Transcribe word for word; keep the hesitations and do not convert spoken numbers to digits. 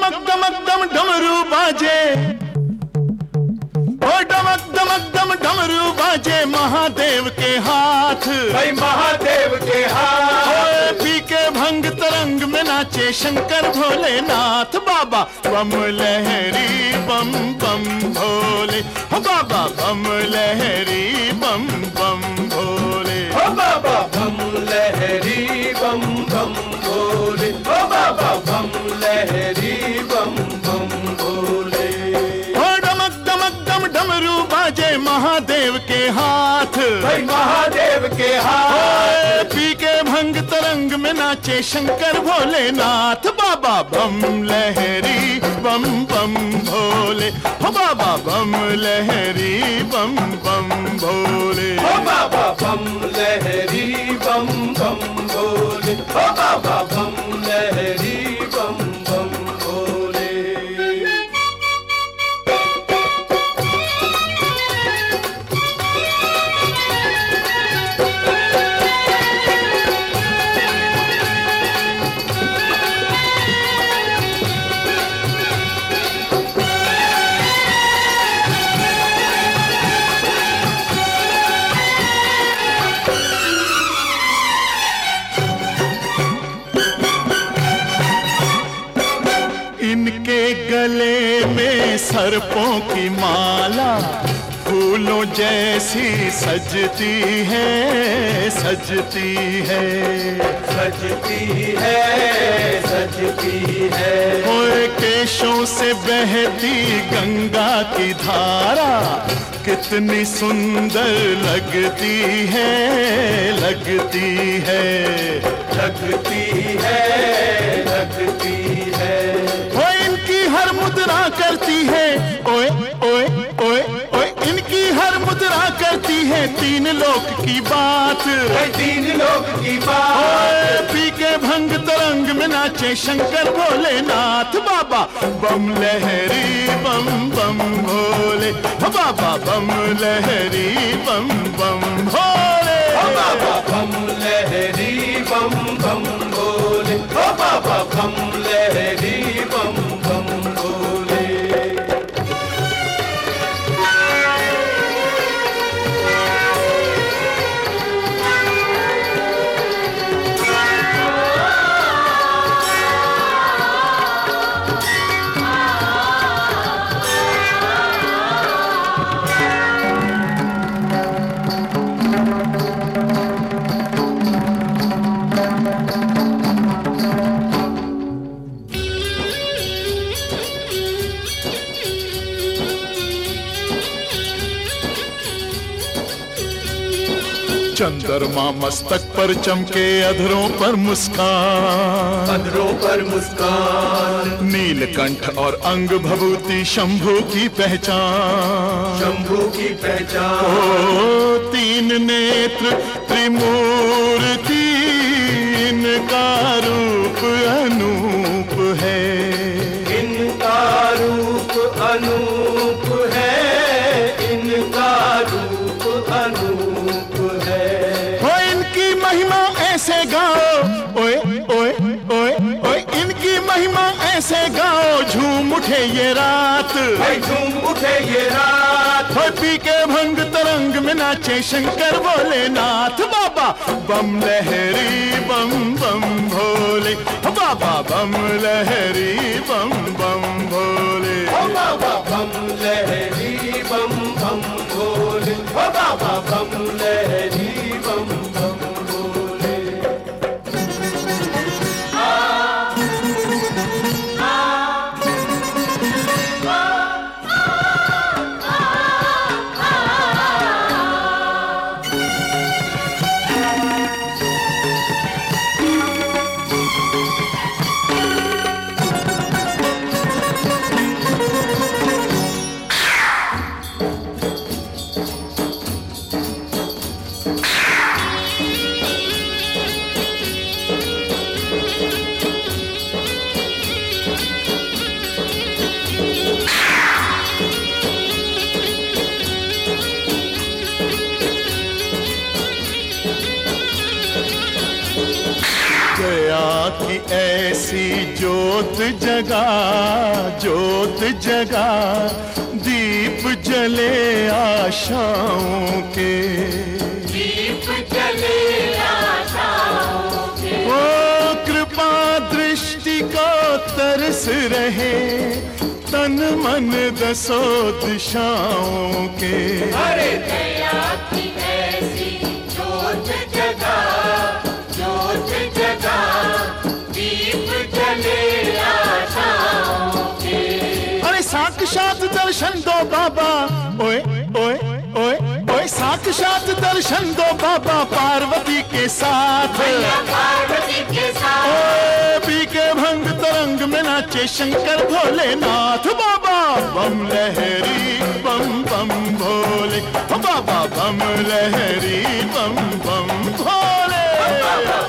डमक डमक डम डमरू बाजे, ओ डमक डमक डम डमरू बाजे महादेव के हाथ, भाई महादेव के हाथ। पी के भंग तरंग में नाचे शंकर भोलेनाथ। बाबा बम लहरी बम बम भोले, हो बाबा बम लहरी बम बम भोले, हो बाबा बम लहरी बम बम भोले, हो बाबा बम लहरी बम बम भोले। हो डमक डमक डम डमरू बाजे महादेव के हाथ, भाई महादेव के हाथ। पी के भंग तरंग में नाचे शंकर भोलेनाथ। बाबा बम लहरी बम बम भोले, हो बाबा बम लहरी बम बम भोले, हो बाबा बम लहरी बम बम भोले, हो बाबा बम लहरी बम बम भोले। इनके गले में सर्पों की माला फूलों जैसी सजती है, सजती है, सजती है, सजती है। ओए केशों से बहती गंगा की धारा कितनी सुंदर लगती है, लगती है, लगती है, लगती है। ओ इनकी हर मुद्रा करती है, ओए ओए ओए ओए इनकी हर मुद्रा करती है तीन लोक की बात, तीन लोक की बात। ओए पी के भंग तरंग में नाचे शंकर भोलेनाथ। बाबा बम लहरी बम बम भोले, हो बाबा बम लहरी बम बम भोले, हो बाबा बम लहरी बम बम भोले, हो बाबा बम लहरी बम बम भोले। चंद्रमा मस्तक पर चमके अधरों पर मुस्कान, अधरों पर मुस्कान। नीलकंठ और अंग भभूति शंभू की पहचान, शंभू की पहचान। ओ तीन नेत्र त्रिमूर्ति इनका रूप अनूप है, इनका रूप अनूप है, इनका रूप अनूप है। ओ इनकी महिमा ऐसे गाओ, ओए ओए ओए ओए इनकी महिमा ऐसे गाओ झूम उठे ये रात, भाई झूम उठे ये रात। ओ पी के भंग तरंग में नाचे शंकर भोलेनाथ। बाबा बम लहरी बम बम भोले, हो बाबा बम लहरी बम बम भोले, हो बाबा बम लहरी बम बम भोले, हो बाबा बम लहरी बम बम भोले। आ, आ, आ, आ, आ, आ। ज्योत जगा ज्योत जगा दीप जले आशाओं के, दीप जले आशाओं के। ओ कृपा दृष्टि को तरस रहे तन मन दसो दिशाओं के। अरे दया की ऐसी ज्योत जगा ज्योत जगा दीप जले आशाओं के। अरे साक्षात दर्शन दो बाबा, ओए ओए ओए ओए साक्षात दर्शन दो बाबा पार्वती के साथ, पार्वती के साथ। ओ पी के भंग तरंग में नाचे शंकर भोलेनाथ। बाबा बम लहरी बम बम भोले, ओ बाबा बम लहरी बम बम भोले।